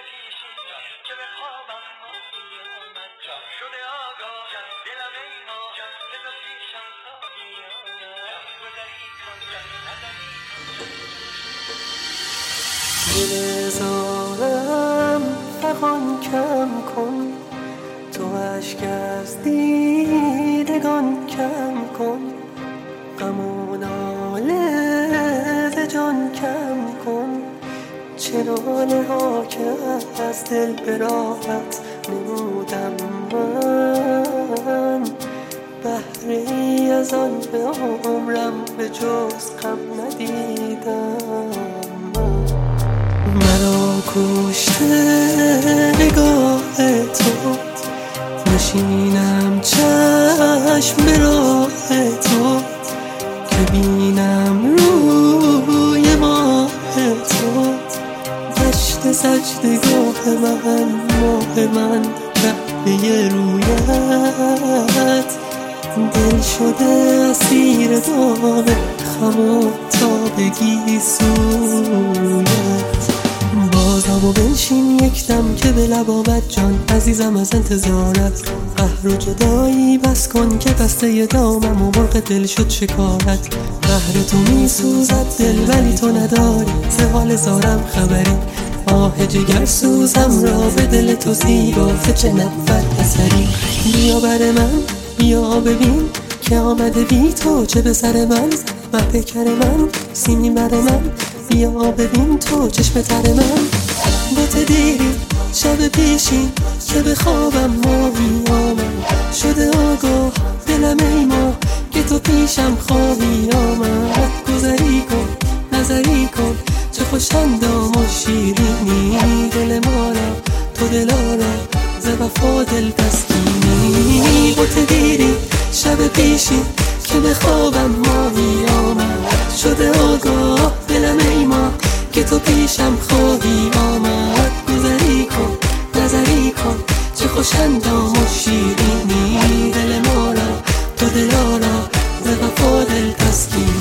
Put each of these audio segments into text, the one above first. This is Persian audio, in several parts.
پیشی که به خوابم ماهی آمد شده آگاه دلم ای ماه که تو پیشم خواهی آمد گذری کن نظری کن دل زارم فغان کم کن تو اشک از دیدگان کم کن غم و ناله ز جان کم کن چه ناله ها که از دل به راحت نمودم من بهره ای از آن به عمرم به جز غم ندیدم مرا کشته نگاه تو نشینم چشم به راه تو که بینم روی ماه تو دشت سجدگاه من ماه من کعبه رویت دل شده اسیر دام خم و تابگی سویت بازم و بنشین یک دم که به لب آمد جان عزیزم از انتظارت قهر و جدایی بس کن که بسته دامم و مرغ دل شد شکارت قهر تو می سوزد دل ولی تو نداری ز حال زارم خبری آه جگر سوزم را به دل تو زیبا چه نبود اثری بیا بر من بیا ببین که آمده بی تو چه به سر من مه پیکر من سیمین بر من بیا ببین تو چشم تر من با دیری شب پیشین که به خوابم ماهی آمد شده آگاه دلم ای ماه که تو پیشم خواهی آمد گذری کن نظری کن چه خوش اندام و شیرینی دل ما را تو دلارا ز وفا دل تسکینی با دیری شب پیشین که به خوابم ماهی آمد شده آگاه دلم ای ماه که تو پیشم خواهی آمد گذری کن نظری کن چه خوش اندام و شیرینی دل ما را تو دلارا ز وفا دل تسکینی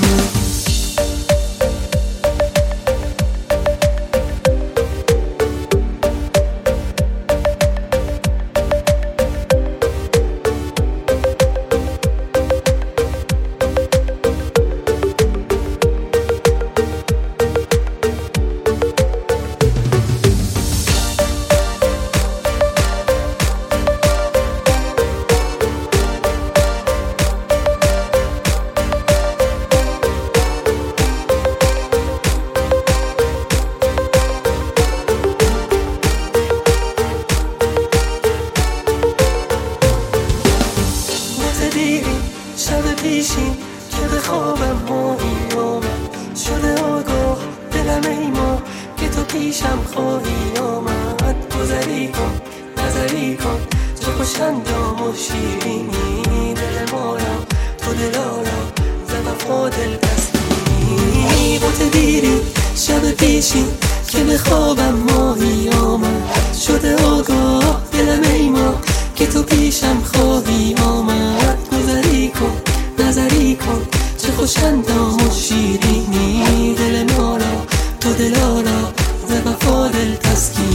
شب پیشین که به خوابم ماهی آمد شده آگاه دلم ای ماه که تو پیشم خواهی آمد گذری کن نظری کن چه خوش اندام و شیرینی دل ما را تو دلارا ز وفا دل تسکینی با دیری شب پیشین که به خوابم ماهی آمد شده آگاه دلم ای ماه که تو پیشم خواهی آمد گذری کن نظری کن چه خوش اندام و شیرینی دل ما را تو دلارا ز وفا دل تسکینی